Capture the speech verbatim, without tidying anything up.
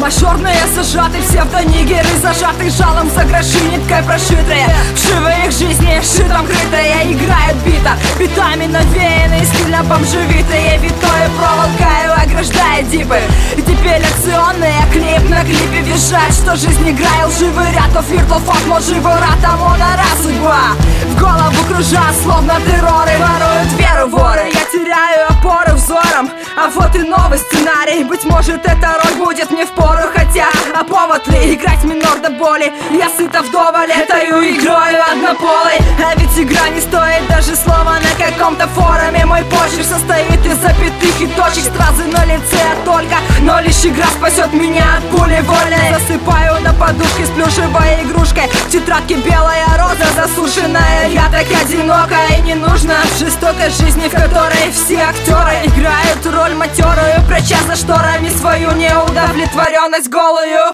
Черные сажаты, псевдонигеры зажаты жалом за гроши ниткой прошитые. Вшивы их жизни, шитом крытые, играют бита, битами навеянные, стильно бомжевитые, витое проволокою ограждает дипы. И теперь акционные, клип на клипе визжать, что жизнь играет лживый ряд, то флирт, то факт, мол, живой рад, тому на раз судьба. В голову кружат, словно терроры, воруют веру воры. Я теряю опоры взором, а вот и новый сценарий. Быть может, эта роль будет мне впору, хотя а повод ли играть минор до боли? Я сыта вдоволь этою игрою однополой. А ведь игра не стоит даже слова на каком-то форуме. Мой почерк состоит из запятых и точек, стразы на лице, а только но лишь игра спасет меня от пули вольной. Засыпаю на подушке с плюшевой игрушкой, в тетрадке белая роза засушенная. Я так одинока и не нужна в жестокой жизни, в которой все актеры играют роль матерую, пряча за шторами свою неудовлетворенность голую.